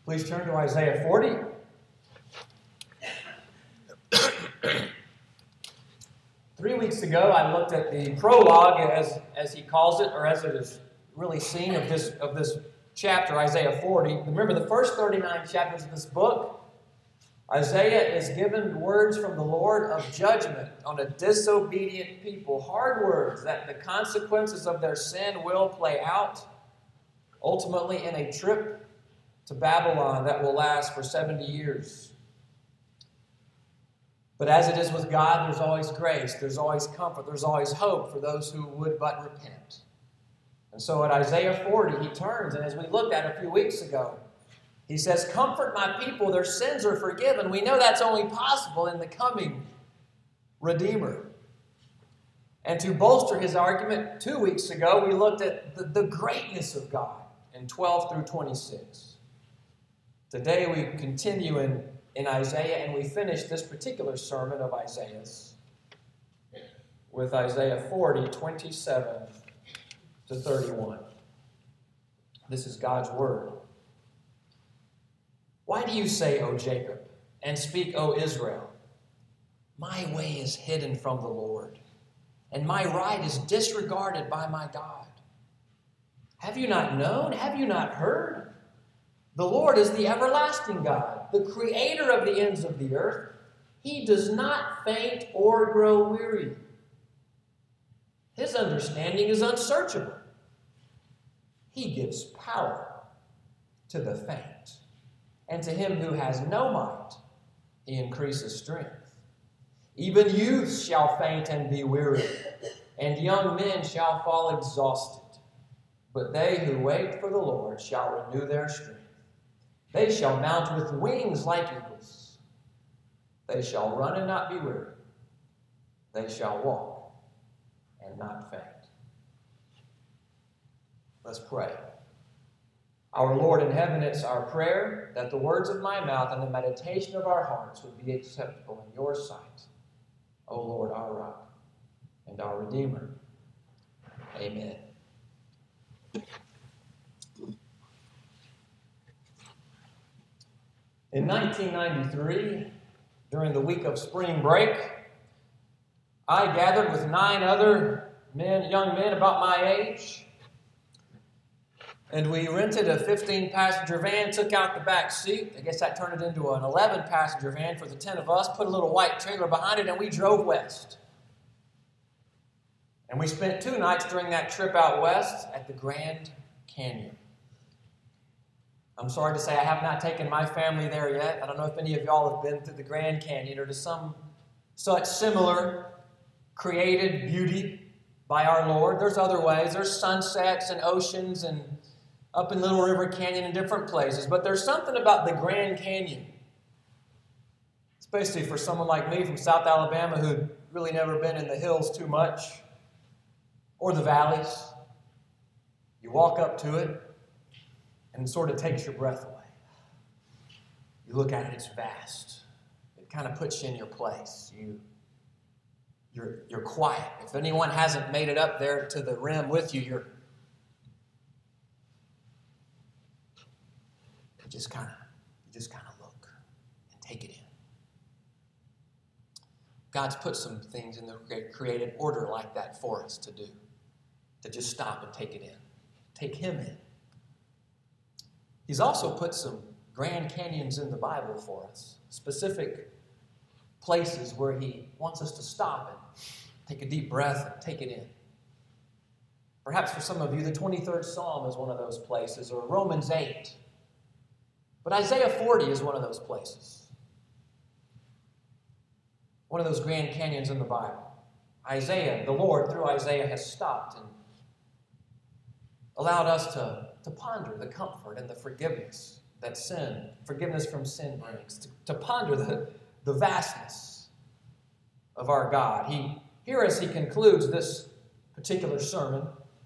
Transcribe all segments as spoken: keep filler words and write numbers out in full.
Please turn to Isaiah forty. Three weeks ago, I looked at the prologue, as, as he calls it, or as it is really seen, of this, of this chapter, Isaiah forty. Remember, the first thirty-nine chapters of this book, Isaiah is given words from the Lord of judgment on a disobedient people. Hard words that the consequences of their sin will play out, ultimately in a trip to Babylon that will last for seventy years. But as it is with God, there's always grace, there's always comfort, there's always hope for those who would but repent. And so at Isaiah forty, he turns, and as we looked at a few weeks ago, he says, "Comfort my people, their sins are forgiven." We know that's only possible in the coming Redeemer. And to bolster his argument, two weeks ago, we looked at the, the greatness of God in twelve through twenty-six. Today we continue in in Isaiah, and we finish this particular sermon of Isaiah's with Isaiah forty, twenty-seven to thirty-one. This is God's word. "Why do you say, O Jacob, and speak, O Israel, my way is hidden from the Lord, and my right is disregarded by my God? Have you not known? Have you not heard? The Lord is the everlasting God, the creator of the ends of the earth. He does not faint or grow weary. His understanding is unsearchable. He gives power to the faint, and to him who has no might, he increases strength. Even youths shall faint and be weary, and young men shall fall exhausted. But they who wait for the Lord shall renew their strength. They shall mount with wings like eagles. They shall run and not be weary. They shall walk and not faint." Let's pray. Our Lord in heaven, it's our prayer that the words of my mouth and the meditation of our hearts would be acceptable in your sight, O Lord, our rock and our Redeemer. Amen. In nineteen ninety-three, during the week of spring break, I gathered with nine other men, young men about my age, and we rented a fifteen-passenger van, took out the back seat. I guess that turned it into an eleven-passenger van for the ten of us, put a little white trailer behind it, and we drove west. And we spent two nights during that trip out west at the Grand Canyon. I'm sorry to say I have not taken my family there yet. I don't know if any of y'all have been to the Grand Canyon or to some such similar created beauty by our Lord. There's other ways. There's sunsets and oceans and up in Little River Canyon and different places. But there's something about the Grand Canyon, especially for someone like me from South Alabama who'd really never been in the hills too much or the valleys. You walk up to it, and it sort of takes your breath away. You look at it, it's vast. It kind of puts you in your place. You, you're, you're quiet. If anyone hasn't made it up there to the rim with you, you're you just kind of you just kind of look and take it in. God's put some things in the created order like that for us to do, to just stop and take it in, take Him in. He's also put some Grand Canyons in the Bible for us, specific places where He wants us to stop and take a deep breath and take it in. Perhaps for some of you, the twenty-third Psalm is one of those places, or Romans eight. But Isaiah forty is one of those places. One of those Grand Canyons in the Bible. Isaiah, the Lord, through Isaiah, has stopped and allowed us to, to ponder the comfort and the forgiveness that sin, forgiveness from sin brings, to, to ponder the, the vastness of our God. He, here as he concludes this particular sermon,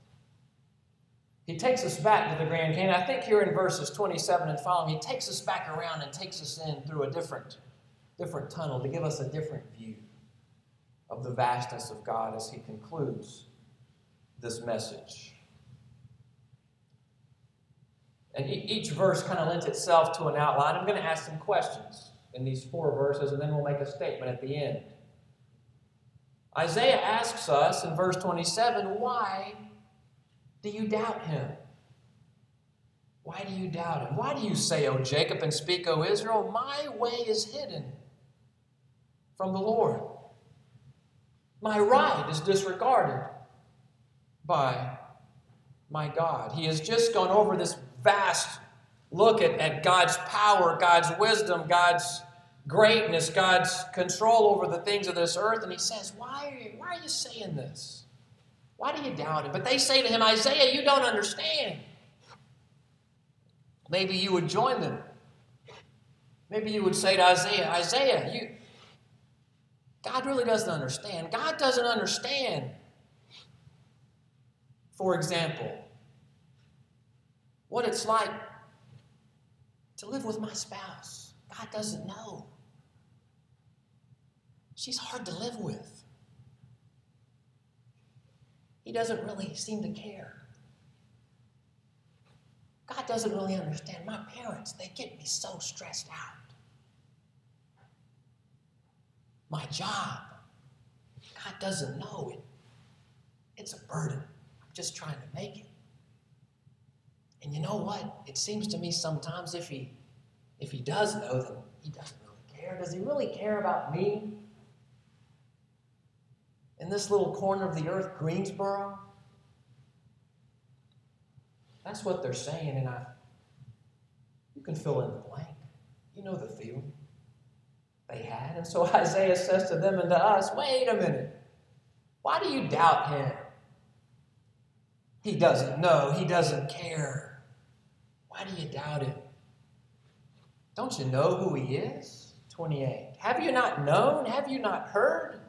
he takes us back to the Grand Canyon. I think here in verses twenty-seven and following, he takes us back around and takes us in through a different, different tunnel to give us a different view of the vastness of God as he concludes this message. And each verse kind of lends itself to an outline. I'm going to ask some questions in these four verses, and then we'll make a statement at the end. Isaiah asks us in verse twenty-seven, why do you doubt him? Why do you doubt him? Why do you say, O Jacob, and speak, O Israel, my way is hidden from the Lord. My right is disregarded by my God. He has just gone over this vast look at, at God's power, God's wisdom, God's greatness, God's control over the things of this earth. And he says, why are you, why are you saying this? Why do you doubt him? But they say to him, Isaiah, you don't understand. Maybe you would join them. Maybe you would say to Isaiah, Isaiah, you, God really doesn't understand. God doesn't understand. For example, what it's like to live with my spouse. God doesn't know. She's hard to live with. He doesn't really seem to care. God doesn't really understand. My parents, they get me so stressed out. My job, God doesn't know it. It's a burden. I'm just trying to make it. And you know what? It seems to me sometimes if he, if he does know, then he doesn't really care. Does he really care about me? In this little corner of the earth, Greensboro? That's what they're saying, and I, you can fill in the blank. You know the feeling they had. And so Isaiah says to them and to us, wait a minute. Why do you doubt him? He doesn't know. He doesn't care. Why do you doubt him? Don't you know who he is? twenty-eight. Have you not known? Have you not heard?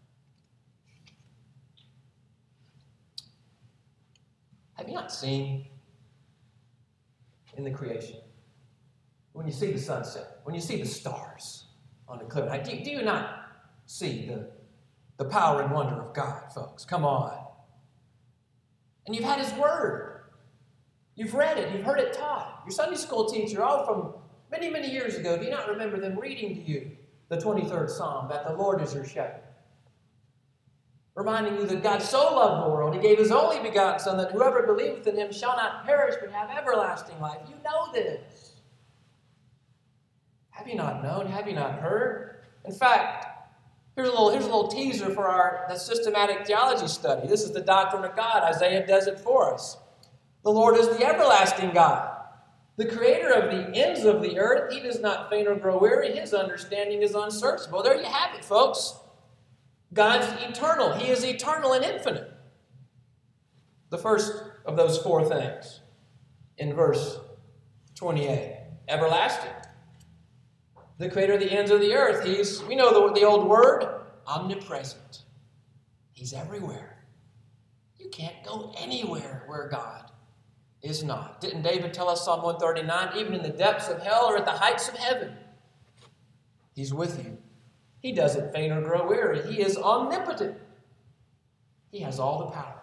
Have you not seen in the creation? When you see the sunset, when you see the stars on the clear night, do, do you not see the, the power and wonder of God, folks? Come on. And you've had his word. You've read it. You've heard it taught. Your Sunday school teacher, all from many, many years ago, do you not remember them reading to you the twenty-third Psalm, that the Lord is your shepherd? Reminding you that God so loved the world, he gave his only begotten Son, that whoever believeth in him shall not perish, but have everlasting life. You know this. Have you not known? Have you not heard? In fact, here's a little, here's a little teaser for our the systematic theology study. This is the doctrine of God. Isaiah does it for us. The Lord is the everlasting God, the creator of the ends of the earth. He does not faint or grow weary. His understanding is unsearchable. There you have it, folks. God's eternal. He is eternal and infinite. The first of those four things in verse twenty-eight. Everlasting. The creator of the ends of the earth. He's, we know the, the old word, omnipresent. He's everywhere. You can't go anywhere where God is not. Didn't David tell us Psalm one thirty-nine, even in the depths of hell or at the heights of heaven, he's with you. He doesn't faint or grow weary. He is omnipotent. He has all the power.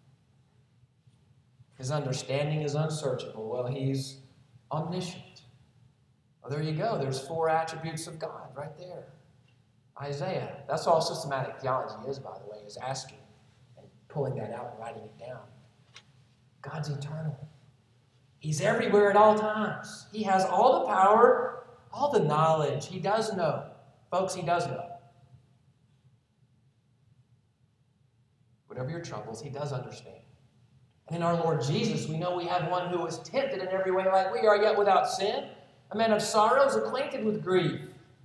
His understanding is unsearchable. Well, he's omniscient. Well, there you go. There's four attributes of God right there. Isaiah. That's all systematic theology is, by the way, is asking and pulling that out and writing it down. God's eternal. He's everywhere at all times. He has all the power, all the knowledge. He does know. Folks, he does know. Whatever your troubles, he does understand. And in our Lord Jesus, we know we have one who was tempted in every way like we are, yet without sin. A man of sorrows, acquainted with grief.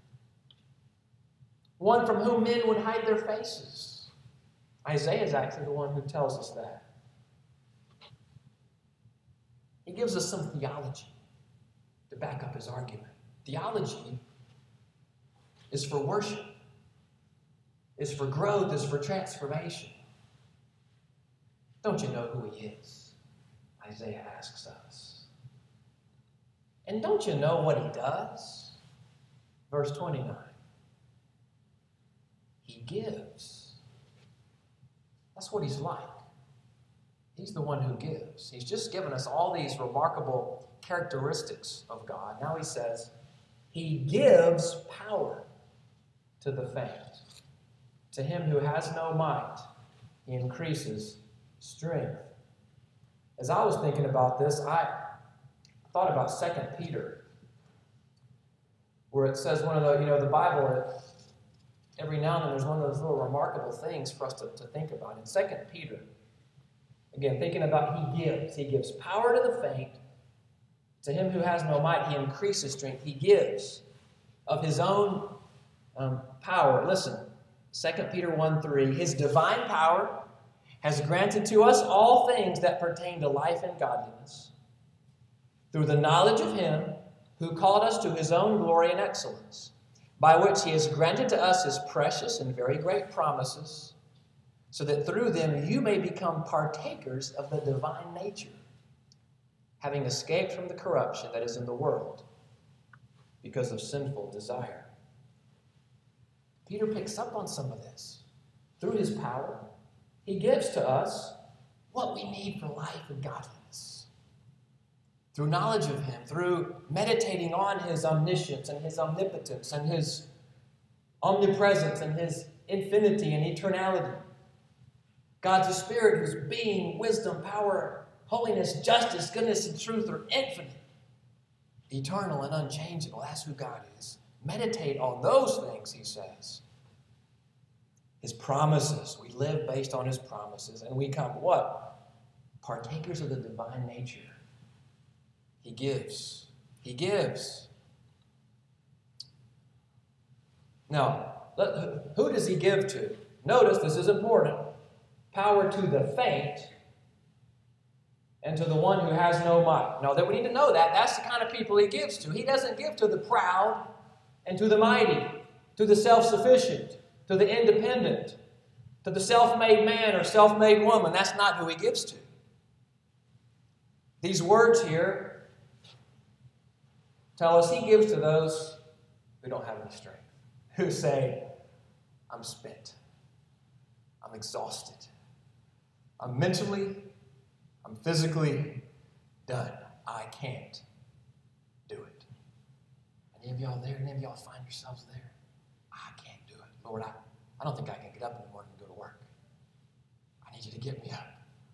One from whom men would hide their faces. Isaiah is actually the one who tells us that. He gives us some theology to back up his argument. Theology is for worship, is for growth, is for transformation. Don't you know who he is? Isaiah asks us. And don't you know what he does? Verse twenty-nine. He gives. That's what he's like. He's the one who gives. He's just given us all these remarkable characteristics of God. Now he says, he gives power to the faint. To him who has no might, he increases strength. As I was thinking about this, I thought about Second Peter, where it says one of the, you know, the Bible, every now and then there's one of those little remarkable things for us to, to think about. In Second Peter, again, thinking about he gives. He gives power to the faint. To him who has no might, he increases strength. He gives of his own um, power. Listen, Second Peter one three, his divine power has granted to us all things that pertain to life and godliness, through the knowledge of him who called us to his own glory and excellence, by which he has granted to us his precious and very great promises, so that through them you may become partakers of the divine nature, having escaped from the corruption that is in the world because of sinful desire. Peter picks up on some of this. Through his power, he gives to us what we need for life and godliness. Through knowledge of him, through meditating on his omniscience and his omnipotence and his omnipresence and his infinity and eternality. God's Spirit, whose being, wisdom, power, holiness, justice, goodness, and truth are infinite, eternal, and unchangeable. That's who God is. Meditate on those things, he says. His promises. We live based on his promises. And we come what? Partakers of the divine nature. He gives. He gives. Now, who does he give to? Notice, this is important. Power to the faint and to the one who has no might. Now, that we need to know that. That's the kind of people he gives to. He doesn't give to the proud and to the mighty, to the self-sufficient, to the independent, to the self-made man or self-made woman. That's not who he gives to. These words here tell us he gives to those who don't have any strength, who say, I'm spent, I'm exhausted, I'm mentally, I'm physically done. I can't do it. Any of y'all there? Any of y'all find yourselves there? I can't do it. Lord, I, I don't think I can get up in the morning and go to work. I need you to get me up.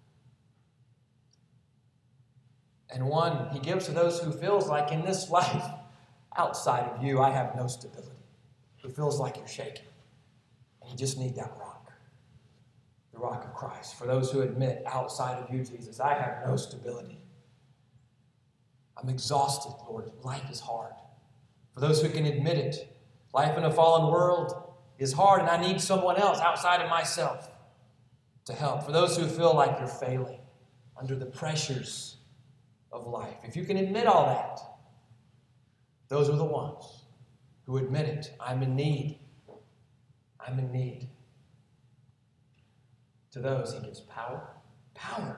And one, he gives to those who feels like in this life, outside of you, I have no stability. Who feels like you're shaking. And you just need that rock. The rock of Christ. For those who admit, outside of you, Jesus, I have no stability. I'm exhausted, Lord. Life is hard. For those who can admit it, life in a fallen world is hard, and I need someone else outside of myself to help. For those who feel like you're failing under the pressures of life, if you can admit all that, those are the ones who admit it. I'm in need. I'm in need. To those, he gives power. Power.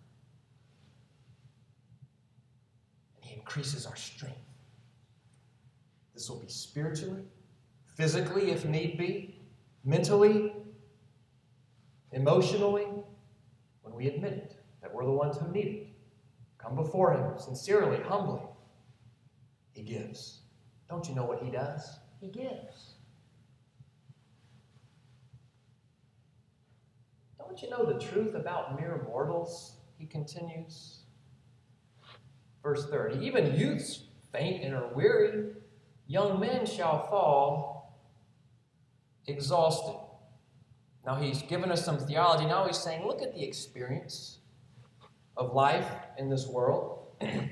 And he increases our strength. This will be spiritually, physically, if need be, mentally, emotionally, when we admit it, that we're the ones who need it. Come before him sincerely, humbly. He gives. Don't you know what he does? He gives. Don't you know the truth about mere mortals? He continues. Verse thirty, even youths faint and are weary. Young men shall fall exhausted. Now he's given us some theology. Now he's saying, look at the experience of life in this world.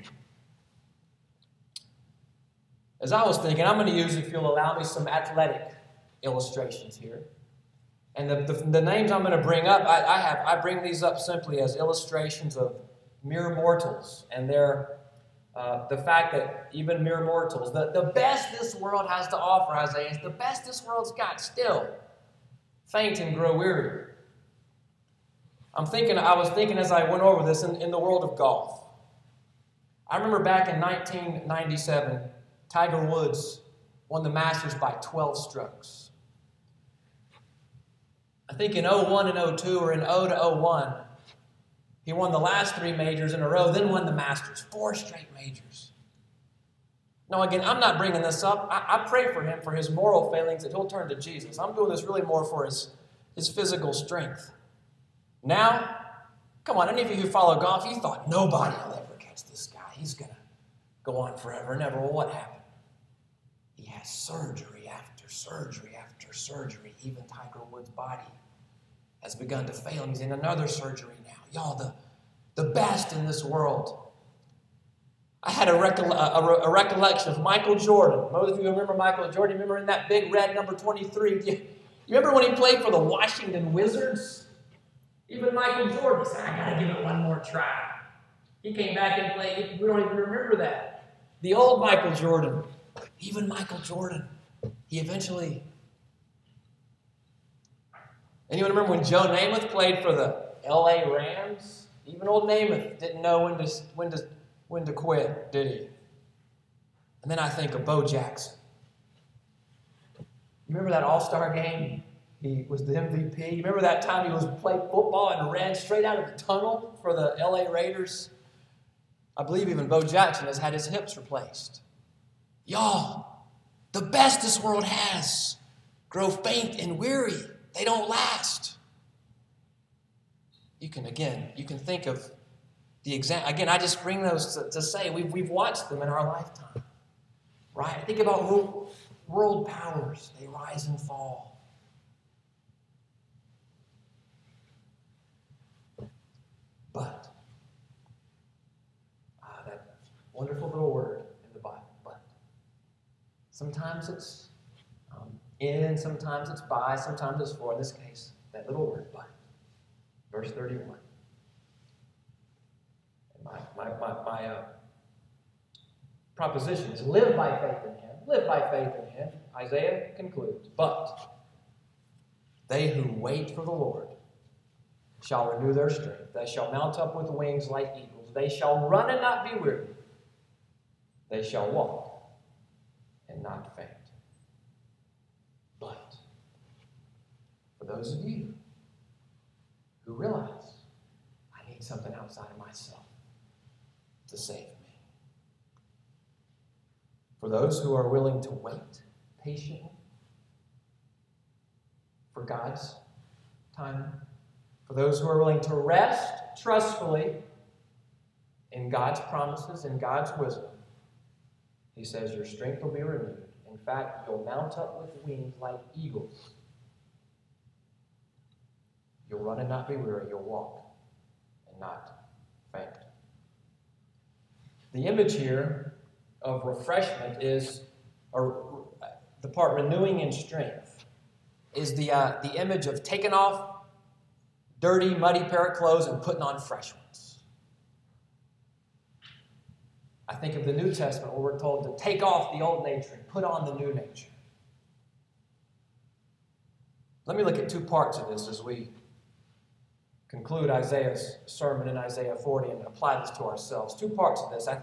As I was thinking, I'm going to use, if you'll allow me, some athletic illustrations here. And the, the, the names I'm going to bring up, I, I have I bring these up simply as illustrations of mere mortals and their uh, the fact that even mere mortals, the, the best this world has to offer, Isaiah, is the best this world's got still faint and grow weary. I'm thinking, I was thinking as I went over this in, in the world of golf. I remember back in nineteen ninety-seven, Tiger Woods won the Masters by twelve strokes. I think in oh one and oh two, or in oh to oh one, He won the last three majors in a row, then won the Masters. Four straight majors. Now, again, I'm not bringing this up. I, I pray for him for his moral failings that he'll turn to Jesus. I'm doing this really more for his, his physical strength. Now, come on, any of you who follow golf, you thought nobody will ever catch this guy. He's going to go on forever and ever. Well, what happened? He has surgery after surgery after surgery. Even Tiger Woods' body has begun to fail him. He's in another surgery now. Y'all, the, the best in this world. I had a, recolle- a, a, a recollection of Michael Jordan. Most of you remember Michael Jordan. Remember in that big red number twenty-three? You, you remember when he played for the Washington Wizards? Even Michael Jordan said, I got to give it one more try. He came back and played. We don't even remember that. The old Michael Jordan. Even Michael Jordan. He eventually... Anyone remember when Joe Namath played for the L A Rams? Even old Namath didn't know when to... When to When to quit, did he? And then I think of Bo Jackson. You remember that All-Star game? He was the M V P. You remember that time he was played football and ran straight out of the tunnel for the L A Raiders? I believe even Bo Jackson has had his hips replaced. Y'all, the best this world has grow faint and weary. They don't last. You can, again, you can think of The exam- Again, I just bring those to, to say we've, we've watched them in our lifetime, right? Think about world, world powers. They rise and fall. But, ah, that wonderful little word in the Bible, but. Sometimes it's um, in, sometimes it's by, sometimes it's for. In this case, that little word, but. Verse thirty-one. My, my, my, my uh, proposition is live by faith in him. Live by faith in him. Isaiah concludes, but they who wait for the Lord shall renew their strength. They shall mount up with wings like eagles. They shall run and not be weary. They shall walk and not faint. But for those of you who realize I need something outside of myself to save me. For those who are willing to wait patiently for God's timing. For those who are willing to rest trustfully in God's promises, in God's wisdom. He says your strength will be renewed. In fact, you'll mount up with wings like eagles. You'll run and not be weary. You'll walk and not faint. The image here of refreshment is, or the part renewing in strength, is the, uh, the image of taking off dirty, muddy pair of clothes and putting on fresh ones. I think of the New Testament where we're told to take off the old nature and put on the new nature. Let me look at two parts of this as we conclude Isaiah's sermon in Isaiah forty and apply this to ourselves. Two parts of this. I,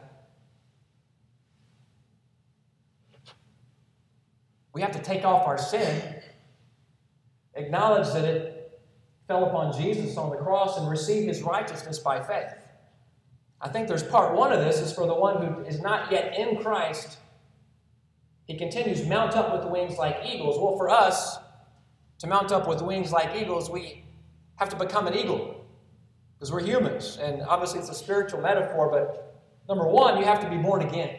we have to take off our sin, acknowledge that it fell upon Jesus on the cross, and receive his righteousness by faith. I think there's part one of this is for the one who is not yet in Christ. He continues, mount up with wings like eagles. Well, for us, to mount up with wings like eagles, we have to become an eagle because we're humans. And obviously it's a spiritual metaphor, but number one, you have to be born again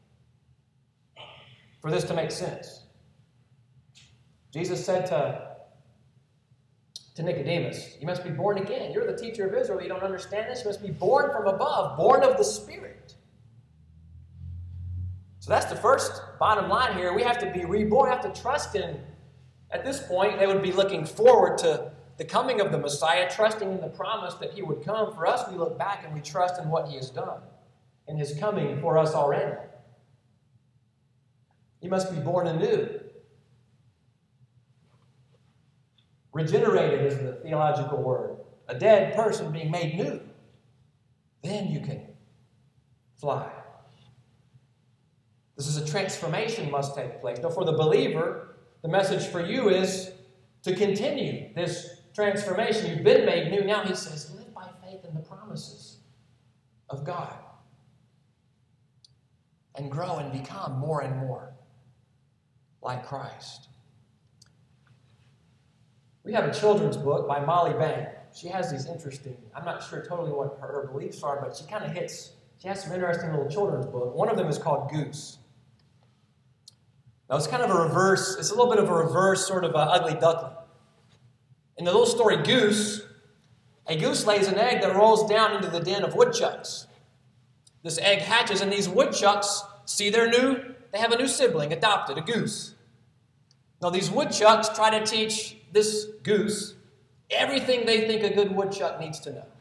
for this to make sense. Jesus said to, to Nicodemus, you must be born again. You're the teacher of Israel. You don't understand this? You must be born from above, born of the Spirit. So that's the first bottom line here. We have to be reborn. We have to trust in. At this point, they would be looking forward to the coming of the Messiah, trusting in the promise that he would come. For us, we look back and we trust in what he has done, in his coming for us already. You must be born anew. Regenerated is the theological word. A dead person being made new. Then you can fly. This is a transformation must take place. Now, for the believer, the message for you is to continue this transformation. You've been made new. Now he says, live by faith in the promises. of God and grow and become more and more like Christ. We have a children's book by Molly Bang. She has these interesting, I'm not sure totally what her, her beliefs are, but she kind of hits, she has some interesting little children's book. One of them is called Goose. Now it's kind of a reverse, it's a little bit of a reverse sort of a ugly duckling. In the little story Goose, a goose lays an egg that rolls down into the den of woodchucks. This egg hatches, and these woodchucks see their new, they have a new sibling adopted, a goose. Now these woodchucks try to teach this goose everything they think a good woodchuck needs to know.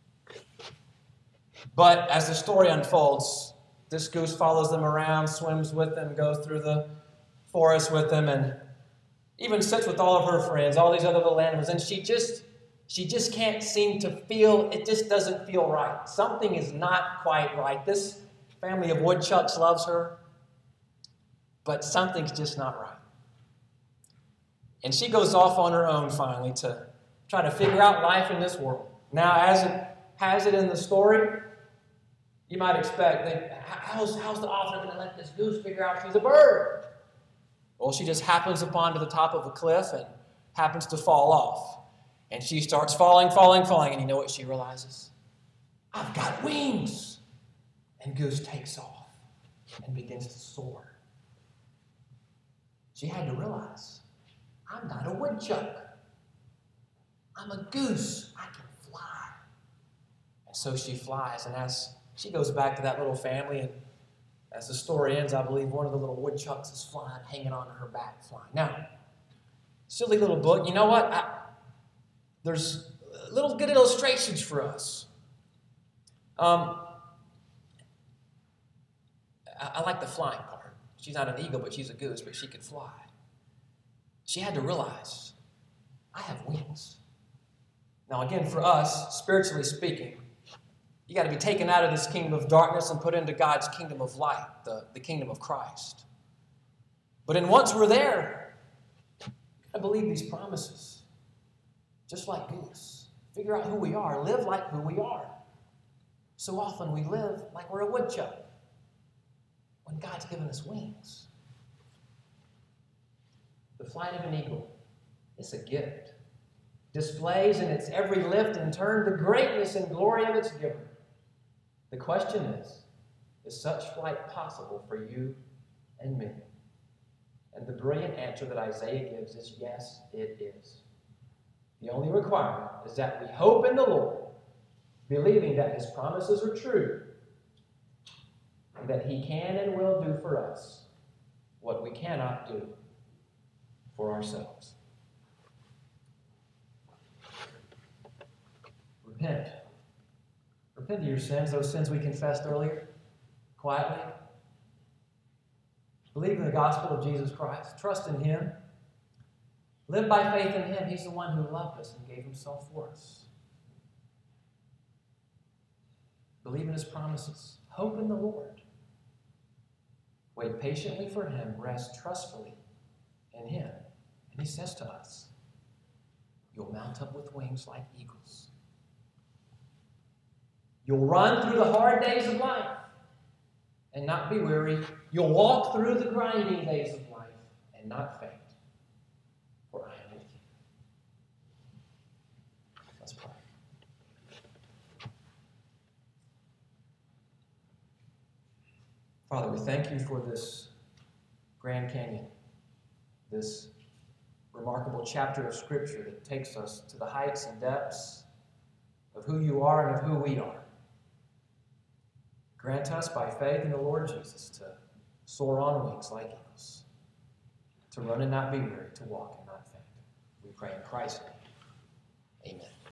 But as the story unfolds, this goose follows them around, swims with them, goes through the forest with them, and even sits with all of her friends, all these other little animals, and she just she just can't seem to feel, it just doesn't feel right. Something is not quite right. This family of woodchucks loves her, but something's just not right. And she goes off on her own finally to try to figure out life in this world. Now, as it has it in the story, you might expect that how's, how's the author going to let this goose figure out she's a bird? Well, she just happens upon to the top of a cliff and happens to fall off. And she starts falling, falling, falling, and you know what she realizes? I've got wings. And Goose takes off and begins to soar. She had to realize, I'm not a woodchuck. I'm a goose. I can fly. And so she flies, and as she goes back to that little family, and as the story ends, I believe one of the little woodchucks is flying, hanging on her back, flying. Now, silly little book. You know what? I, there's little good illustrations for us. Um, I, I like the flying part. She's not an eagle, but she's a goose, but she could fly. She had to realize, I have wings. Now, again, for us, spiritually speaking, you got to be taken out of this kingdom of darkness and put into God's kingdom of light, the, the kingdom of Christ. But then once we're there, I believe these promises. Just like Goose. Figure out who we are. Live like who we are. So often we live like we're a woodchuck when God's given us wings. The flight of an eagle is a gift. Displays in its every lift and turn the greatness and glory of its giver. The question is, is such flight possible for you and me? And the brilliant answer that Isaiah gives is yes, it is. The only requirement is that we hope in the Lord, believing that His promises are true, and that He can and will do for us what we cannot do for ourselves. Repent. Repent of your sins, those sins we confessed earlier, quietly. Believe in the gospel of Jesus Christ. Trust in Him. Live by faith in Him. He's the one who loved us and gave Himself for us. Believe in His promises. Hope in the Lord. Wait patiently for Him. Rest trustfully in Him. And He says to us, you'll mount up with wings like eagles. You'll run through the hard days of life and not be weary. You'll walk through the grinding days of life and not faint. For I am with you. Let's pray. Father, we thank you for this Grand Canyon, this remarkable chapter of Scripture that takes us to the heights and depths of who you are and of who we are. Grant us by faith in the Lord Jesus to soar on wings like eagles, to run and not be weary, to walk and not faint. We pray in Christ's name. Amen.